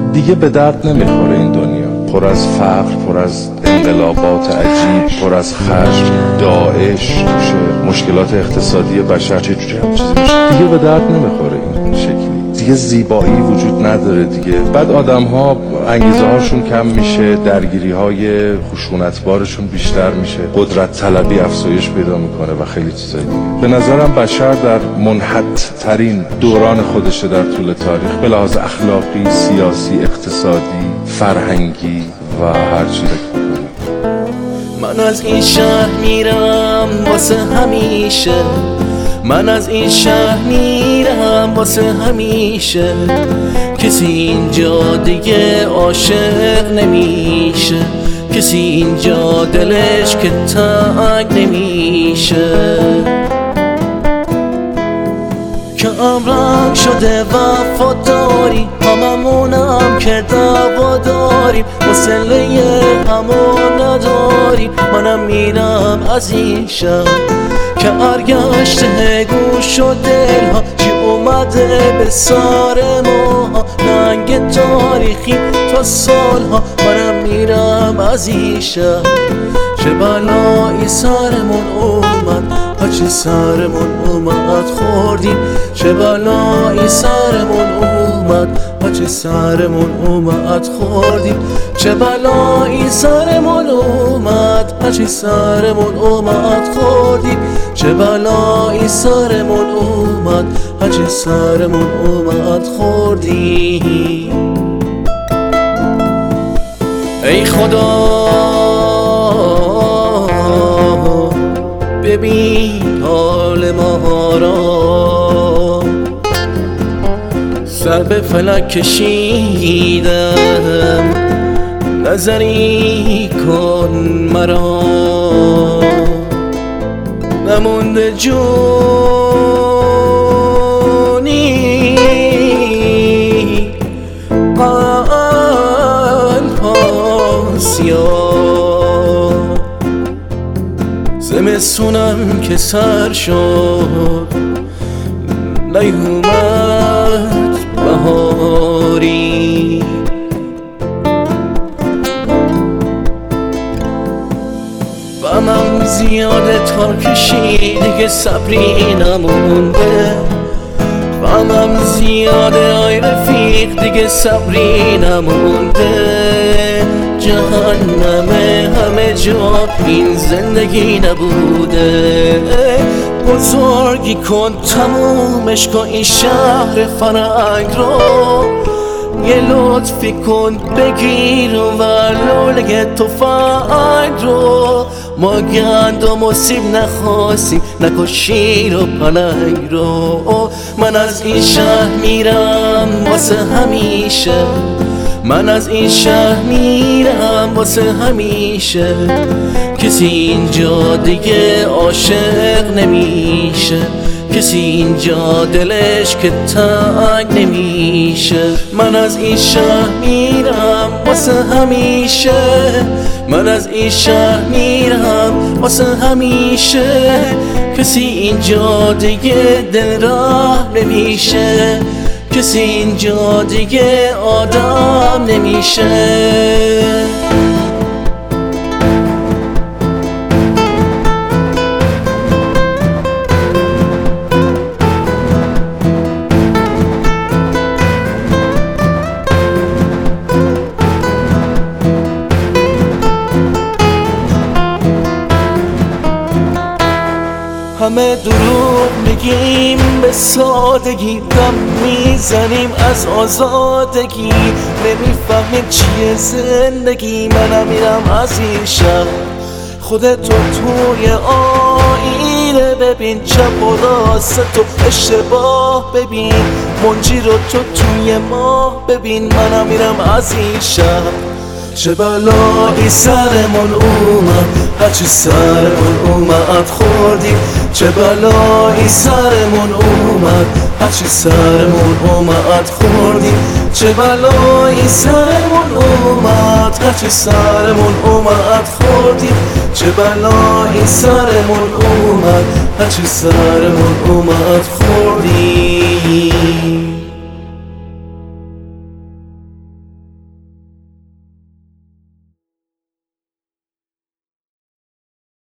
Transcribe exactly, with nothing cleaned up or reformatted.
دیگه به درد نمیخوره این دنیا، پر از فقر، پر از انقلابات عجیب، پر از خشم، داعش توشه، مشکلات اقتصادی بشر، چه جوری هم چیزی میشه. دیگه به درد نمیخوره این شکلی، دیگه زیبایی وجود نداره دیگه. بعد آدم ها انگیزه هاشون کم میشه، درگیری های خشونتبارشون بیشتر میشه، قدرت طلبی افزایش پیدا میکنه و خیلی چیزای دیگه. به نظرم بشر در منحط ترین دوران خودشه در طول تاریخ، به لحاظ اخلاقی، سیاسی، اقتصادی، فرهنگی و هر چیزی. من از این شهر میرم واسه همیشه، من از این شهر میرم واسه همیشه، کسی اینجا دیگه عاشق نمیشه، کسی اینجا دلش که تنگ نمیشه، که امرنگ شده وفاداری، هممونم که دعوا داریم، وصله همون نداریم. منم میرم از این شهر که ارگشته گوش و دلها، چی اومده به سر ما، ننگ تاریخی تا سالها. منم میرم از این شهر، چه بلایی سرمون اومد، هرچی سرمون اومد خوردیم، چه بلایی سرمون اومد، هرچی سرمون اومد خوردیم، چه بلایی سرمون اومد، هرچی سرمون اومد خوردیم، چه بلایی سرمون اومد، هرچی سرمون اومد خوردیم. ای خدا ببین حال ما را، سر به فلک کشیدم، نظری کن مرا، نمونده جونی قلب آسیا، زمستونم که سر شد نیومد بهاری، غمم زیاده تا کشی دیگه صبری نمونده، غمم زیاده آی رفیق دیگه صبری نمونده، جهنمه همه جا این زندگی نبوده، بزرگی کن تمومش کن این شهر فرنگ رو، یه لطفی کن بگیر و لوله تفنگ رو، ما گندم و سیب نخواستیم نکش شیر و پلنگ رو. من از این شهر میرم واسه همیشه، من از این شهر میرم واسه همیشه، کسی اینجا دیگه عاشق نمیشه، کسی اینجا دلش که تنگ نمیشه. من از این شهر میرم واسه همیشه، من از این شهر میرم واسه همیشه، کسی اینجا دیگه دل راه نمیشه، کسی اینجا دیگه آدم نمیشه. همه دروغ میگیم به سادگی، دم میزنیم از آزادگی، نمیفهمیم چیه زندگی. منم میرم از این شهر، خودتو توی آینه ببین، چپ و راست تو اشتباه ببین، منجی رو تو توی ماه ببین. منم میرم از این شهر، چه بلایی سرمون اومد، هرچی سرمون اومد خوردیم، چه بلایی سرمون اومد، هرچی سرمون اومد خوردیم، چه بلایی سرمون اومد، هرچی سرمون اومد خوردیم، چه بلایی سرمون اومد، هرچی سرمون اومد خوردیم.